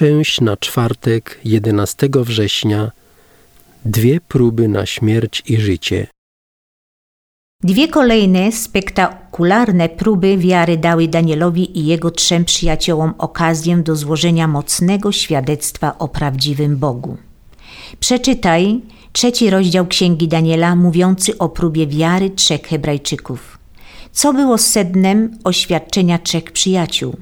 Część na czwartek 11 września. 2 próby na śmierć i życie. 2 kolejne spektakularne próby wiary dały Danielowi i jego 3 przyjaciołom okazję do złożenia mocnego świadectwa o prawdziwym Bogu. Przeczytaj 3 rozdział Księgi Daniela mówiący o próbie wiary 3 Hebrajczyków. Co było sednem oświadczenia 3 przyjaciół?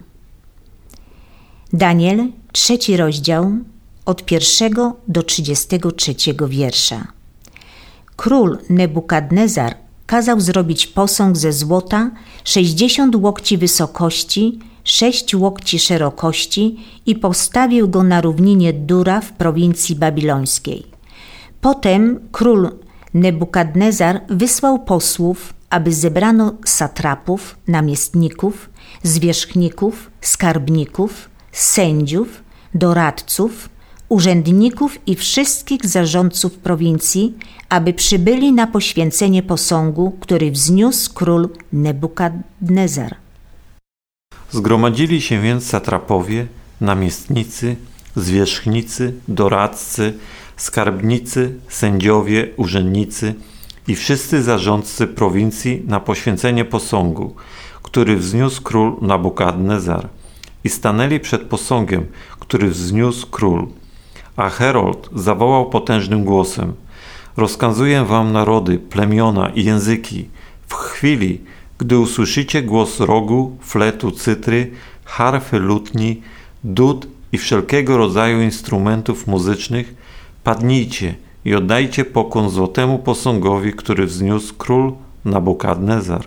Daniel, 3 rozdział, od 1 do 33 wiersza. Król Nebukadnezar kazał zrobić posąg ze złota 60 łokci wysokości, 6 łokci szerokości i postawił go na równinie Dura w prowincji babilońskiej. Potem król Nebukadnezar wysłał posłów, aby zebrano satrapów, namiestników, zwierzchników, skarbników, sędziów, doradców, urzędników i wszystkich zarządców prowincji, aby przybyli na poświęcenie posągu, który wzniósł król Nebukadnezar. Zgromadzili się więc satrapowie, namiestnicy, zwierzchnicy, doradcy, skarbnicy, sędziowie, urzędnicy i wszyscy zarządcy prowincji na poświęcenie posągu, który wzniósł król Nebukadnezar. I stanęli przed posągiem, który wzniósł król. A Herold zawołał potężnym głosem: rozkazuję wam narody, plemiona i języki, w chwili, gdy usłyszycie głos rogu, fletu, cytry, harfy, lutni, dud i wszelkiego rodzaju instrumentów muzycznych, padnijcie i oddajcie pokłon złotemu posągowi, który wzniósł król Nebukadnezar.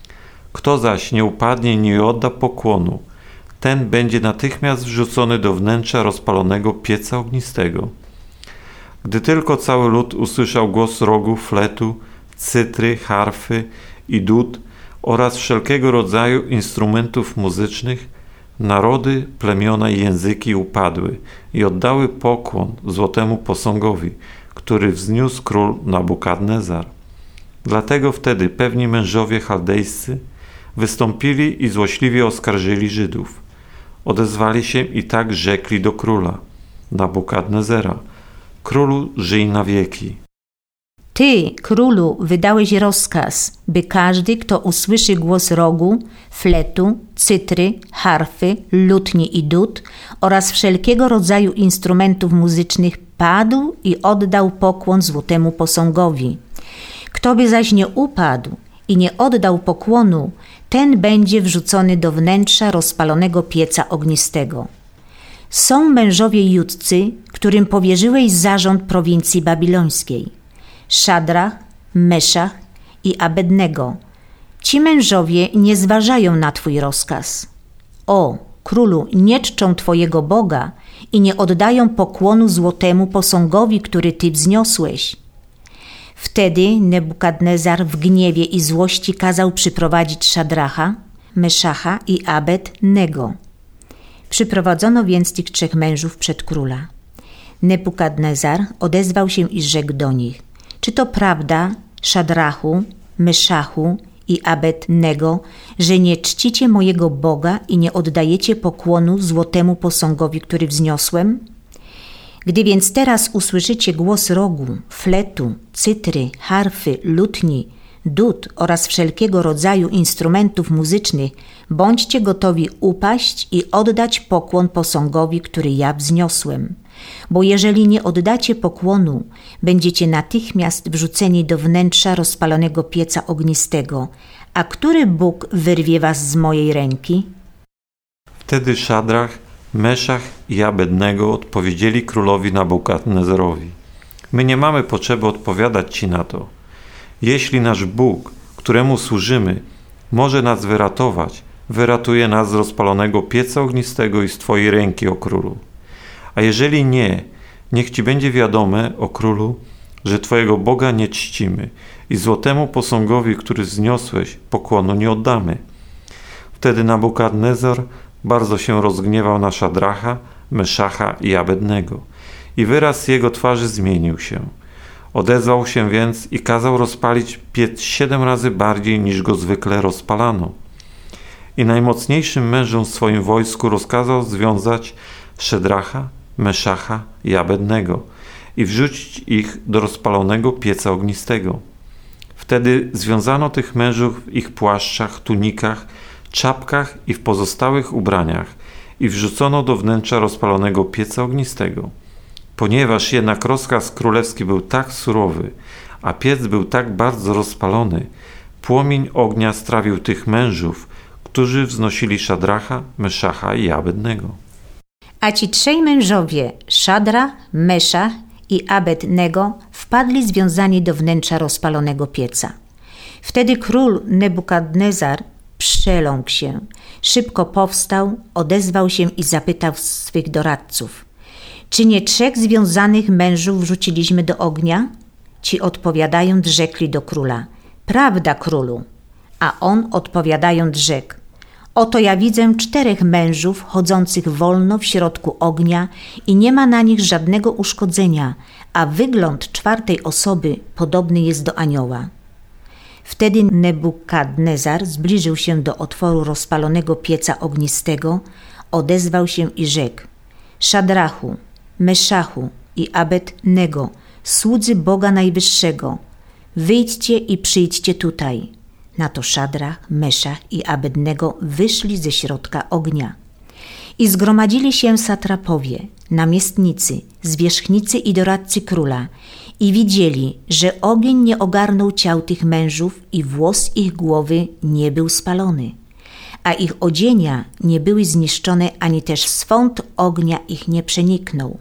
Kto zaś nie upadnie i nie odda pokłonu, ten będzie natychmiast wrzucony do wnętrza rozpalonego pieca ognistego. Gdy tylko cały lud usłyszał głos rogu, fletu, cytry, harfy i dud oraz wszelkiego rodzaju instrumentów muzycznych, narody, plemiona i języki upadły i oddały pokłon złotemu posągowi, który wzniósł król Nebukadnezar. Dlatego wtedy pewni mężowie chaldejscy wystąpili i złośliwie oskarżyli Żydów. Odezwali się i tak rzekli do króla Nebukadnezara: królu, żyj na wieki. Ty, królu, wydałeś rozkaz, by każdy, kto usłyszy głos rogu, fletu, cytry, harfy, lutni i dud oraz wszelkiego rodzaju instrumentów muzycznych, padł i oddał pokłon złotemu posągowi. Kto by zaś nie upadł i nie oddał pokłonu, ten będzie wrzucony do wnętrza rozpalonego pieca ognistego. Są mężowie judzcy, którym powierzyłeś zarząd prowincji babilońskiej: Szadrach, Meszach i Abednego. Ci mężowie nie zważają na twój rozkaz. O, królu, nie czczą twojego Boga i nie oddają pokłonu złotemu posągowi, który ty wzniosłeś. Wtedy Nebukadnezar w gniewie i złości kazał przyprowadzić Szadracha, Meszacha i Abednego. Przyprowadzono więc tych 3 mężów przed króla. Nebukadnezar odezwał się i rzekł do nich: czy to prawda, Szadrachu, Meszachu i Abednego, że nie czcicie mojego Boga i nie oddajecie pokłonu złotemu posągowi, który wzniosłem? Gdy więc teraz usłyszycie głos rogu, fletu, cytry, harfy, lutni, dud oraz wszelkiego rodzaju instrumentów muzycznych, bądźcie gotowi upaść i oddać pokłon posągowi, który ja wzniosłem. Bo jeżeli nie oddacie pokłonu, będziecie natychmiast wrzuceni do wnętrza rozpalonego pieca ognistego. A który Bóg wyrwie was z mojej ręki? Wtedy Szadrach, Meszach i Abednego odpowiedzieli królowi Nebukadnezarowi: my nie mamy potrzeby odpowiadać ci na to. Jeśli nasz Bóg, któremu służymy, może nas wyratować, wyratuje nas z rozpalonego pieca ognistego i z twojej ręki, o królu. A jeżeli nie, niech ci będzie wiadome, o królu, że twojego Boga nie czcimy i złotemu posągowi, który wzniosłeś, pokłonu nie oddamy. Wtedy Nebukadnezar bardzo się rozgniewał na Szadracha, Meszacha i Abednego i wyraz jego twarzy zmienił się. Odezwał się więc i kazał rozpalić piec 7 razy bardziej, niż go zwykle rozpalano. I najmocniejszym mężom w swoim wojsku rozkazał związać Szedracha, Meszacha i Abednego i wrzucić ich do rozpalonego pieca ognistego. Wtedy związano tych mężów w ich płaszczach, tunikach, czapkach i w pozostałych ubraniach i wrzucono do wnętrza rozpalonego pieca ognistego. Ponieważ jednak rozkaz królewski był tak surowy, a piec był tak bardzo rozpalony, płomień ognia strawił tych mężów, którzy wznosili Szadracha, Meszacha i Abednego. A ci trzej mężowie, Szadra, Meszach i Abednego, wpadli związani do wnętrza rozpalonego pieca. Wtedy król Nebukadnezar przeląkł się, szybko powstał, odezwał się i zapytał swych doradców: czy nie trzech związanych mężów wrzuciliśmy do ognia? Ci odpowiadając rzekli do króla: prawda, królu. A on odpowiadając rzekł: oto ja widzę 4 mężów chodzących wolno w środku ognia i nie ma na nich żadnego uszkodzenia, a wygląd 4 osoby podobny jest do anioła. Wtedy Nebukadnezar zbliżył się do otworu rozpalonego pieca ognistego, odezwał się i rzekł: Szadrachu, Meszachu i Abednego, słudzy Boga Najwyższego, wyjdźcie i przyjdźcie tutaj. Na to Szadrach, Meszach i Abednego wyszli ze środka ognia. I zgromadzili się satrapowie, namiestnicy, zwierzchnicy i doradcy króla i widzieli, że ogień nie ogarnął ciał tych mężów i włos ich głowy nie był spalony, a ich odzienia nie były zniszczone, ani też swąd ognia ich nie przeniknął.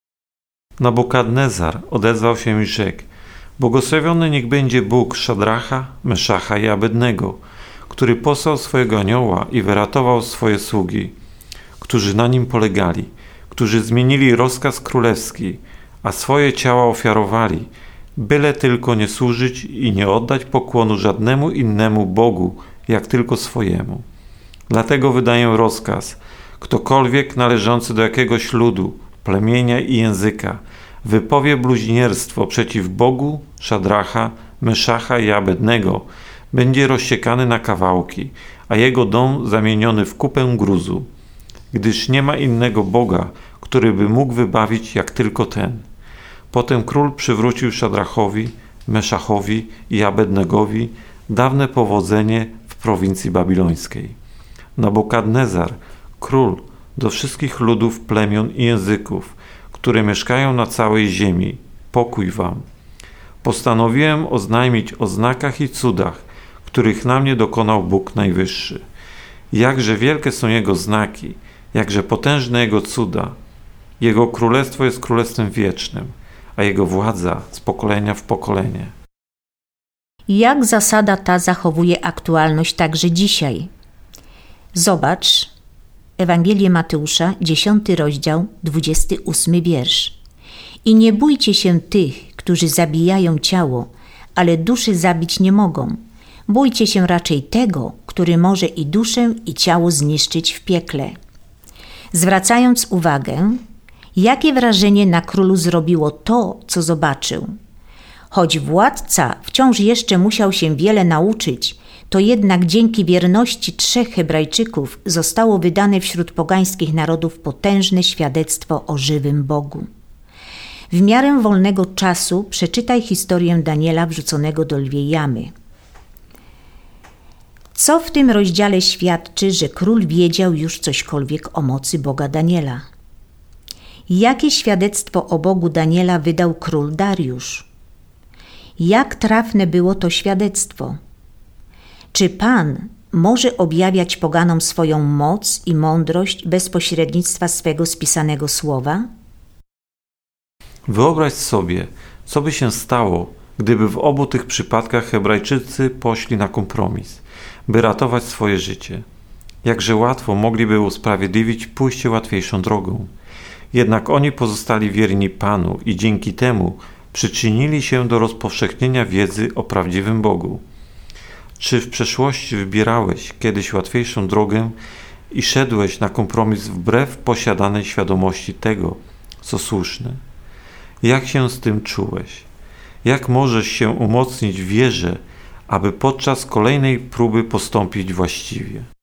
Nabukadnezar odezwał się i rzekł: błogosławiony niech będzie Bóg Szadracha, Meszacha i Abednego, który posłał swojego anioła i wyratował swoje sługi, którzy na nim polegali, którzy zmienili rozkaz królewski, a swoje ciała ofiarowali, byle tylko nie służyć i nie oddać pokłonu żadnemu innemu Bogu, jak tylko swojemu. Dlatego wydaję rozkaz: ktokolwiek należący do jakiegoś ludu, plemienia i języka wypowie bluźnierstwo przeciw Bogu Szadracha, Meszacha i Abednego, będzie rozsiekany na kawałki, a jego dom zamieniony w kupę gruzu, gdyż nie ma innego Boga, który by mógł wybawić jak tylko ten. Potem król przywrócił Szadrachowi, Meszachowi i Abednegowi dawne powodzenie w prowincji babilońskiej. Nabukadnezar, król, do wszystkich ludów, plemion i języków, które mieszkają na całej ziemi, pokój wam. Postanowiłem oznajmić o znakach i cudach, których na mnie dokonał Bóg Najwyższy. Jakże wielkie są Jego znaki, jakże potężne Jego cuda. Jego królestwo jest królestwem wiecznym, a Jego władza z pokolenia w pokolenie. Jak zasada ta zachowuje aktualność także dzisiaj? Zobacz Ewangelię Mateusza, 10 rozdział, 28 wiersz. I nie bójcie się tych, którzy zabijają ciało, ale duszy zabić nie mogą. Bójcie się raczej tego, który może i duszę, i ciało zniszczyć w piekle. Zwracając uwagę, jakie wrażenie na królu zrobiło to, co zobaczył. Choć władca wciąż jeszcze musiał się wiele nauczyć, to jednak dzięki wierności 3 Hebrajczyków zostało wydane wśród pogańskich narodów potężne świadectwo o żywym Bogu. W miarę wolnego czasu przeczytaj historię Daniela wrzuconego do lwiej jamy. Co w tym rozdziale świadczy, że król wiedział już cośkolwiek o mocy Boga Daniela? Jakie świadectwo o Bogu Daniela wydał król Dariusz? Jak trafne było to świadectwo? Czy Pan może objawiać poganom swoją moc i mądrość bez pośrednictwa swego spisanego słowa? Wyobraź sobie, co by się stało, gdyby w obu tych przypadkach Hebrajczycy poszli na kompromis, by ratować swoje życie. Jakże łatwo mogliby usprawiedliwić pójście łatwiejszą drogą. Jednak oni pozostali wierni Panu i dzięki temu przyczynili się do rozpowszechnienia wiedzy o prawdziwym Bogu. Czy w przeszłości wybierałeś kiedyś łatwiejszą drogę i szedłeś na kompromis wbrew posiadanej świadomości tego, co słuszne? Jak się z tym czułeś? Jak możesz się umocnić w wierze, aby podczas kolejnej próby postąpić właściwie?